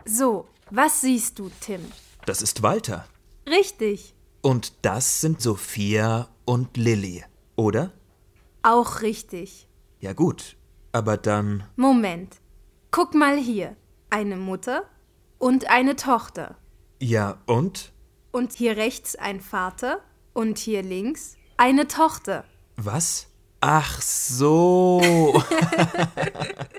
So, was siehst du, Tim? Das ist Walter. Richtig. Und das sind Sophia und Lilly, oder? Auch richtig. Ja gut, aber dann... Moment. Guck mal hier. Eine Mutter und eine Tochter. Ja, und? Und hier rechts ein Vater und hier links eine Tochter. Was? Ach so.